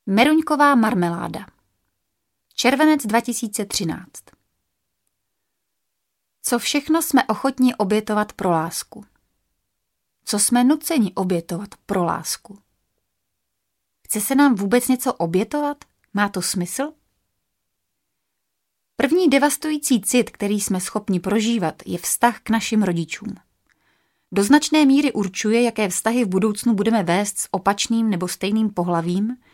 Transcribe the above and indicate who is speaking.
Speaker 1: Meruňková marmeláda. Červenec 2013. Co všechno jsme ochotní obětovat pro lásku? Co jsme nuceni obětovat pro lásku? Chce se nám vůbec něco obětovat? Má to smysl? První devastující cit, který jsme schopni prožívat, je vztah k našim rodičům. Do značné míry určuje, jaké vztahy v budoucnu budeme vést s opačným nebo stejným pohlavím